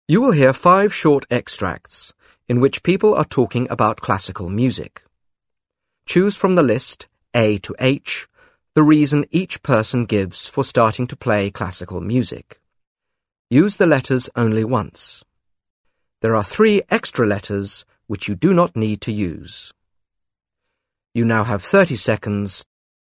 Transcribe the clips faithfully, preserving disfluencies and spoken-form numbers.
You will hear five short extracts in which people are talking about classical music. Choose from the list, A to H, the reason each person gives for starting to play classical music. Use the letters only once. There are three extra letters which you do not need to use. You now have thirty seconds.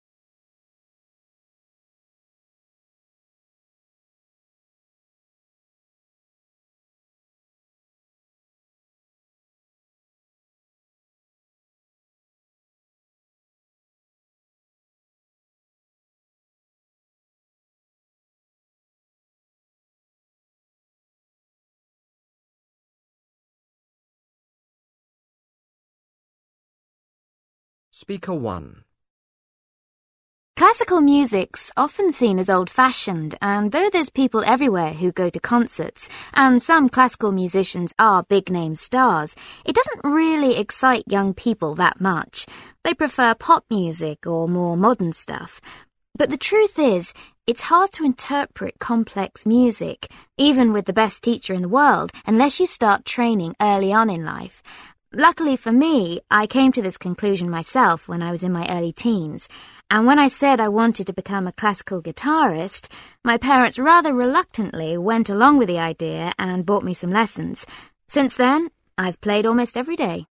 Speaker one. Classical music's often seen as old-fashioned, and though there's people everywhere who go to concerts, and some classical musicians are big-name stars, it doesn't really excite young people that much. They prefer pop music or more modern stuff. But the truth is, it's hard to interpret complex music, even with the best teacher in the world, unless you start training early on in life. Luckily for me, I came to this conclusion myself when I was in my early teens, and when I said I wanted to become a classical guitarist, my parents rather reluctantly went along with the idea and bought me some lessons. Since then, I've played almost every day.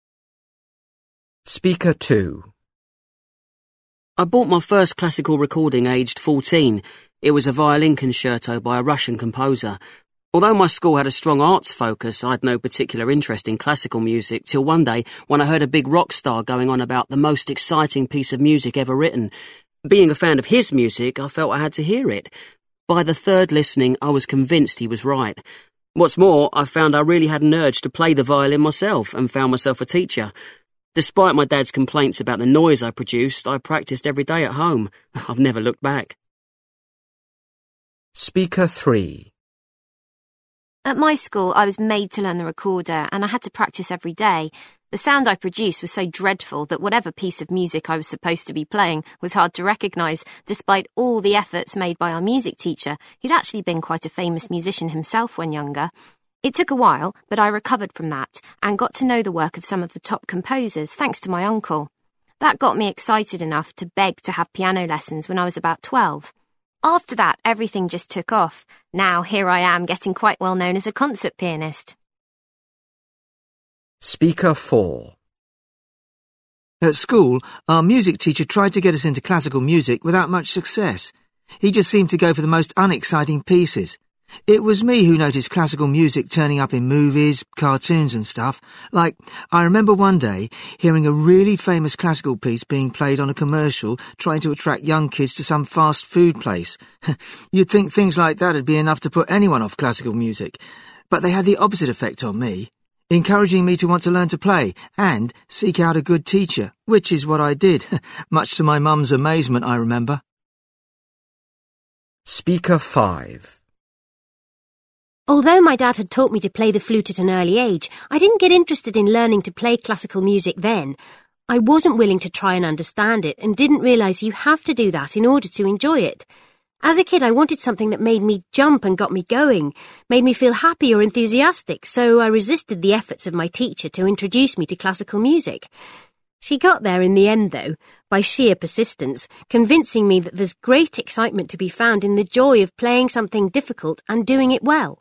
Speaker two. I bought my first classical recording aged fourteen. It was a violin concerto by a Russian composer. Although my school had a strong arts focus, I had no particular interest in classical music till one day when I heard a big rock star going on about the most exciting piece of music ever written. Being a fan of his music, I felt I had to hear it. By the third listening, I was convinced he was right. What's more, I found I really had an urge to play the violin myself and found myself a teacher. Despite my dad's complaints about the noise I produced, I practiced every day at home. I've never looked back. Speaker three. At my school, I was made to learn the recorder, and I had to practice every day. The sound I produced was so dreadful that whatever piece of music I was supposed to be playing was hard to recognise, despite all the efforts made by our music teacher, who'd actually been quite a famous musician himself when younger. It took a while, but I recovered from that, and got to know the work of some of the top composers, thanks to my uncle. That got me excited enough to beg to have piano lessons when I was about twelve. After that, everything just took off. Now, here I am, getting quite well known as a concert pianist. Speaker four. At school, our music teacher tried to get us into classical music without much success. He just seemed to go for the most unexciting pieces. It was me who noticed classical music turning up in movies, cartoons and stuff. Like, I remember one day hearing a really famous classical piece being played on a commercial trying to attract young kids to some fast food place. You'd think things like that would be enough to put anyone off classical music. But they had the opposite effect on me, encouraging me to want to learn to play and seek out a good teacher, which is what I did, much to my mum's amazement, I remember. Speaker five. Although my dad had taught me to play the flute at an early age, I didn't get interested in learning to play classical music then. I wasn't willing to try and understand it and didn't realise you have to do that in order to enjoy it. As a kid, I wanted something that made me jump and got me going, made me feel happy or enthusiastic, so I resisted the efforts of my teacher to introduce me to classical music. She got there in the end, though, by sheer persistence, convincing me that there's great excitement to be found in the joy of playing something difficult and doing it well.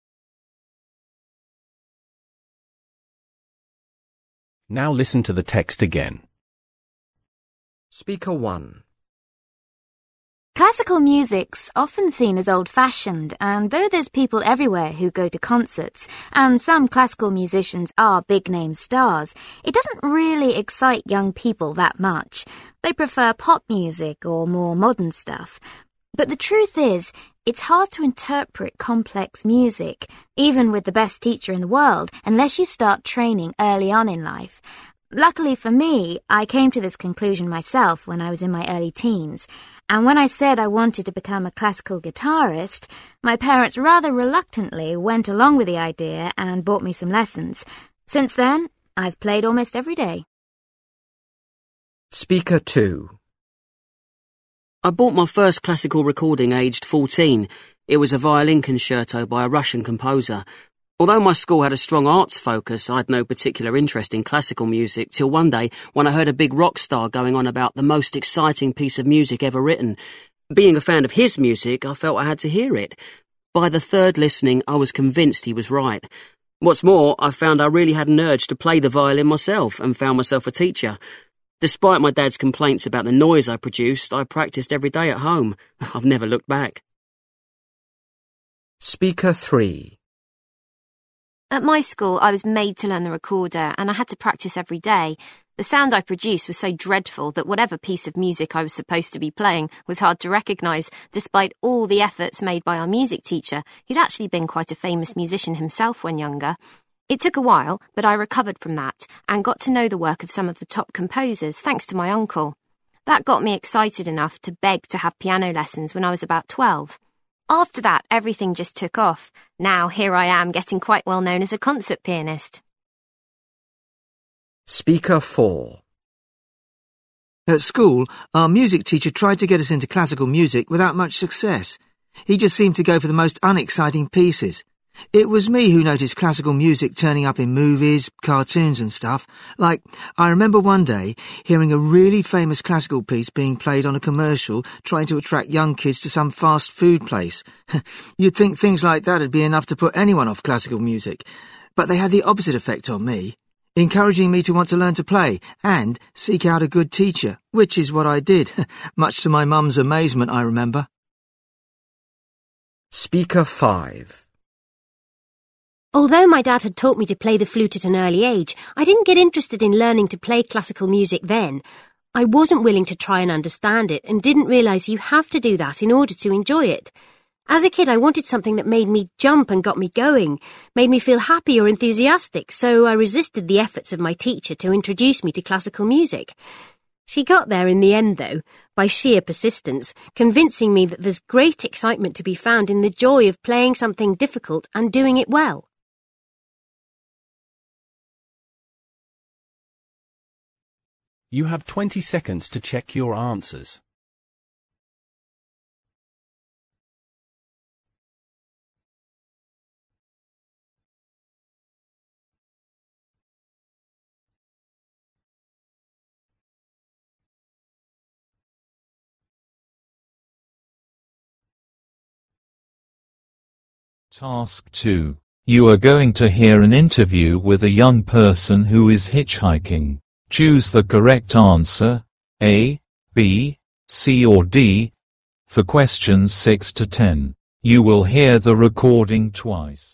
Now listen to the text again. Speaker one. Classical music's often seen as old-fashioned, and though there's people everywhere who go to concerts, and some classical musicians are big-name stars, it doesn't really excite young people that much. They prefer pop music or more modern stuff. But the truth is, it's hard to interpret complex music, even with the best teacher in the world, unless you start training early on in life. Luckily for me, I came to this conclusion myself when I was in my early teens, and when I said I wanted to become a classical guitarist, my parents rather reluctantly went along with the idea and bought me some lessons. Since then, I've played almost every day. Speaker two. I bought my first classical recording aged fourteen. It was a violin concerto by a Russian composer. Although my school had a strong arts focus, I had no particular interest in classical music till one day when I heard a big rock star going on about the most exciting piece of music ever written. Being a fan of his music, I felt I had to hear it. By the third listening, I was convinced he was right. What's more, I found I really had an urge to play the violin myself and found myself a teacher. Despite my dad's complaints about the noise I produced, I practiced every day at home. I've never looked back. Speaker three. At my school, I was made to learn the recorder, and I had to practice every day. The sound I produced was so dreadful that whatever piece of music I was supposed to be playing was hard to recognise, despite all the efforts made by our music teacher, who'd actually been quite a famous musician himself when younger. It took a while, but I recovered from that and got to know the work of some of the top composers, thanks to my uncle. That got me excited enough to beg to have piano lessons when I was about twelve. After that, everything just took off. Now here I am, getting quite well known as a concert pianist. Speaker four. At school, our music teacher tried to get us into classical music without much success. He just seemed to go for the most unexciting pieces. It was me who noticed classical music turning up in movies, cartoons and stuff. Like, I remember one day hearing a really famous classical piece being played on a commercial trying to attract young kids to some fast food place. You'd think things like that would be enough to put anyone off classical music, but they had the opposite effect on me, encouraging me to want to learn to play and seek out a good teacher, which is what I did, much to my mum's amazement, I remember. Speaker five. Although my dad had taught me to play the flute at an early age, I didn't get interested in learning to play classical music then. I wasn't willing to try and understand it and didn't realise you have to do that in order to enjoy it. As a kid, I wanted something that made me jump and got me going, made me feel happy or enthusiastic, so I resisted the efforts of my teacher to introduce me to classical music. She got there in the end, though, by sheer persistence, convincing me that there's great excitement to be found in the joy of playing something difficult and doing it well. You have twenty seconds to check your answers. Task two. You are going to hear an interview with a young person who is hitchhiking. Choose the correct answer, A, B, C or D. For questions six to ten, you will hear the recording twice.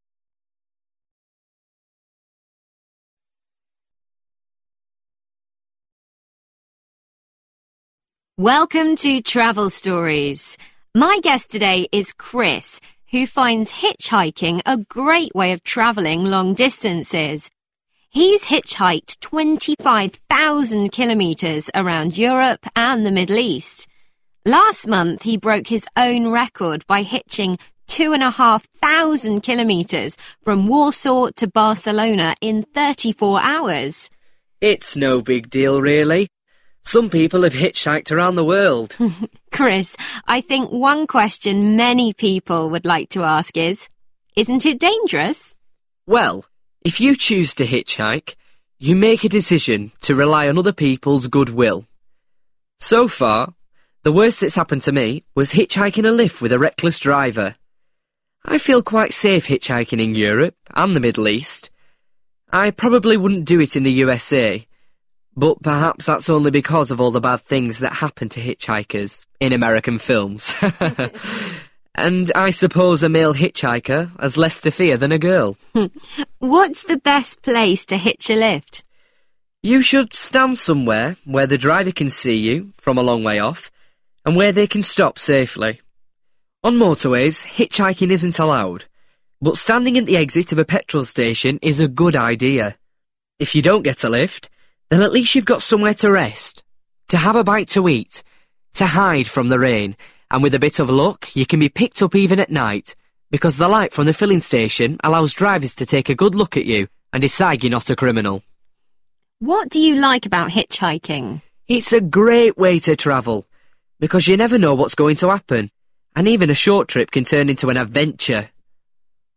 Welcome to Travel Stories. My guest today is Chris, who finds hitchhiking a great way of travelling long distances. He's hitchhiked twenty-five thousand kilometres around Europe and the Middle East. Last month, he broke his own record by hitching two and a half thousand kilometres from Warsaw to Barcelona in thirty-four hours. It's no big deal, really. Some people have hitchhiked around the world. Chris, I think one question many people would like to ask is, isn't it dangerous? Well, if you choose to hitchhike, you make a decision to rely on other people's goodwill. So far, the worst that's happened to me was hitchhiking a lift with a reckless driver. I feel quite safe hitchhiking in Europe and the Middle East. I probably wouldn't do it in the U S A, but perhaps that's only because of all the bad things that happen to hitchhikers in American films. And I suppose a male hitchhiker has less to fear than a girl. What's the best place to hitch a lift? You should stand somewhere where the driver can see you from a long way off and where they can stop safely. On motorways, hitchhiking isn't allowed, but standing at the exit of a petrol station is a good idea. If you don't get a lift, then at least you've got somewhere to rest, to have a bite to eat, to hide from the rain, and with a bit of luck, you can be picked up even at night, because the light from the filling station allows drivers to take a good look at you and decide you're not a criminal. What do you like about hitchhiking? It's a great way to travel, because you never know what's going to happen, and even a short trip can turn into an adventure.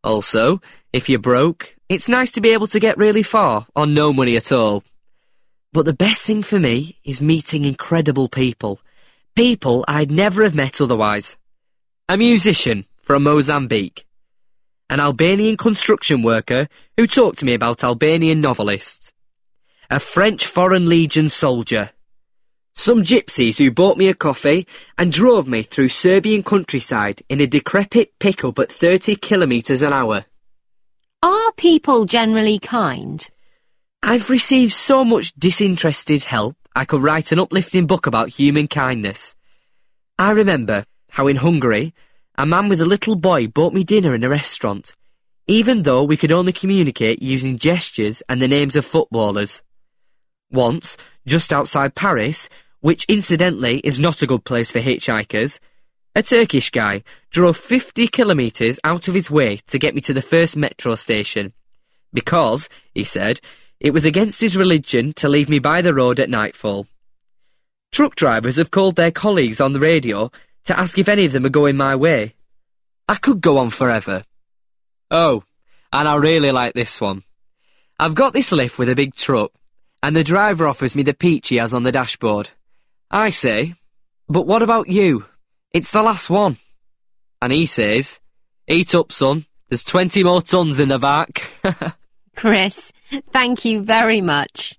Also, if you're broke, it's nice to be able to get really far on no money at all. But the best thing for me is meeting incredible people. People I'd never have met otherwise. A musician from Mozambique. An Albanian construction worker who talked to me about Albanian novelists. A French Foreign Legion soldier. Some gypsies who bought me a coffee and drove me through Serbian countryside in a decrepit pickup at thirty kilometres an hour. Are people generally kind? I've received so much disinterested help I could write an uplifting book about human kindness. I remember how in Hungary, a man with a little boy bought me dinner in a restaurant, even though we could only communicate using gestures and the names of footballers. Once, just outside Paris, which incidentally is not a good place for hitchhikers, a Turkish guy drove fifty kilometres out of his way to get me to the first metro station. Because, he said, it was against his religion to leave me by the road at nightfall. Truck drivers have called their colleagues on the radio to ask if any of them are going my way. I could go on forever. Oh, and I really like this one. I've got this lift with a big truck, and the driver offers me the peach he has on the dashboard. I say, but what about you? It's the last one. And he says, eat up, son. There's twenty more tons in the back. Chris, thank you very much.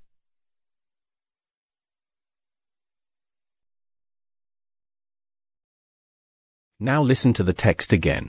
Now listen to the text again.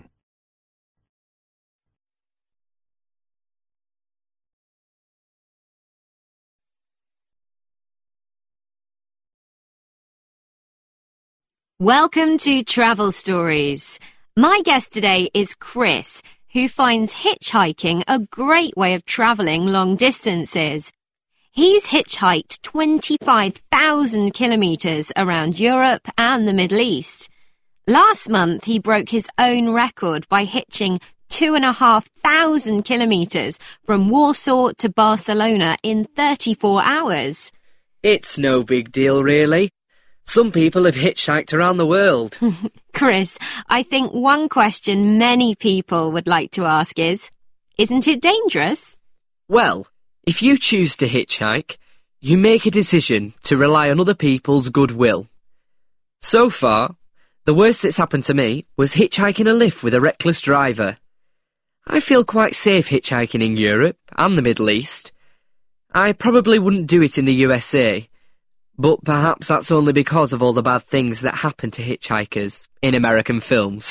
Welcome to Travel Stories. My guest today is Chris, who finds hitchhiking a great way of travelling long distances. He's hitchhiked twenty-five thousand kilometres around Europe and the Middle East. Last month, he broke his own record by hitching two and a half thousand kilometres from Warsaw to Barcelona in thirty-four hours. It's no big deal, really. Some people have hitchhiked around the world. Chris, I think one question many people would like to ask is, isn't it dangerous? Well, if you choose to hitchhike, you make a decision to rely on other people's goodwill. So far, the worst that's happened to me was hitchhiking a lift with a reckless driver. I feel quite safe hitchhiking in Europe and the Middle East. I probably wouldn't do it in the U S A, but perhaps that's only because of all the bad things that happen to hitchhikers in American films.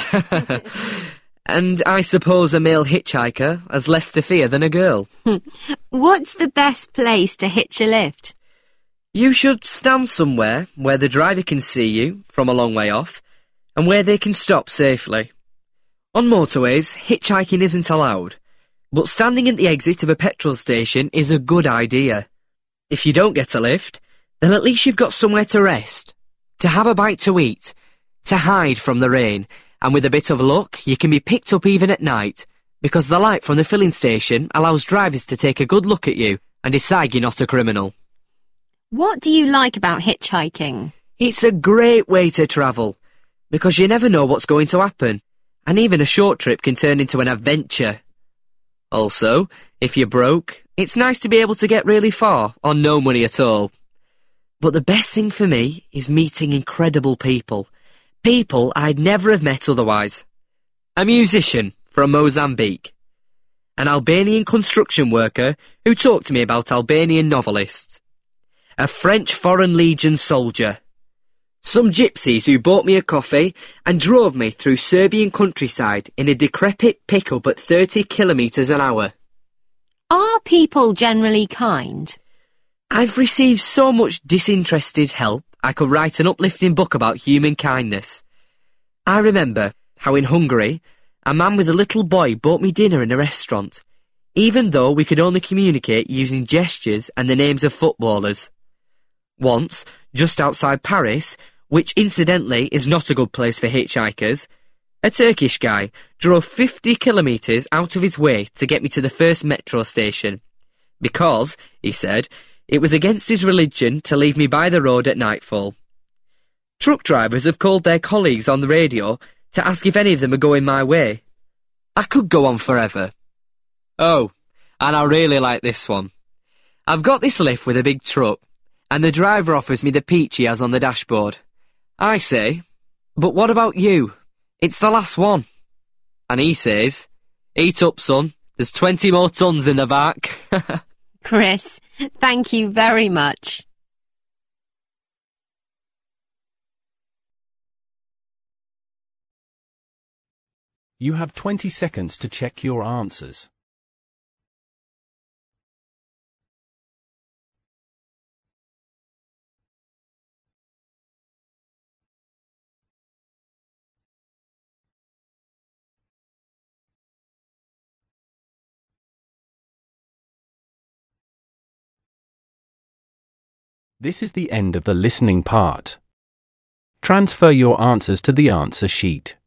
And I suppose a male hitchhiker has less to fear than a girl. What's the best place to hitch a lift? You should stand somewhere where the driver can see you from a long way off and where they can stop safely. On motorways, hitchhiking isn't allowed, but standing at the exit of a petrol station is a good idea. If you don't get a lift, then at least you've got somewhere to rest, to have a bite to eat, to hide from the rain, and with a bit of luck, you can be picked up even at night, because the light from the filling station allows drivers to take a good look at you and decide you're not a criminal. What do you like about hitchhiking? It's a great way to travel, because you never know what's going to happen, and even a short trip can turn into an adventure. Also, if you're broke, it's nice to be able to get really far on no money at all. But the best thing for me is meeting incredible people. People I'd never have met otherwise. A musician from Mozambique. An Albanian construction worker who talked to me about Albanian novelists. A French Foreign Legion soldier. Some gypsies who bought me a coffee and drove me through Serbian countryside in a decrepit pickup at thirty kilometres an hour. Are people generally kind? I've received so much disinterested help I could write an uplifting book about human kindness. I remember how in Hungary, a man with a little boy bought me dinner in a restaurant, even though we could only communicate using gestures and the names of footballers. Once, just outside Paris, which incidentally is not a good place for hitchhikers, a Turkish guy drove fifty kilometres out of his way to get me to the first metro station. Because, he said, it was against his religion to leave me by the road at nightfall. Truck drivers have called their colleagues on the radio to ask if any of them are going my way. I could go on forever. Oh, and I really like this one. I've got this lift with a big truck, and the driver offers me the peach he has on the dashboard. I say, but what about you? It's the last one. And he says, eat up, son. There's twenty more tons in the back. Chris, thank you very much. You have twenty seconds to check your answers. This is the end of the listening part. Transfer your answers to the answer sheet.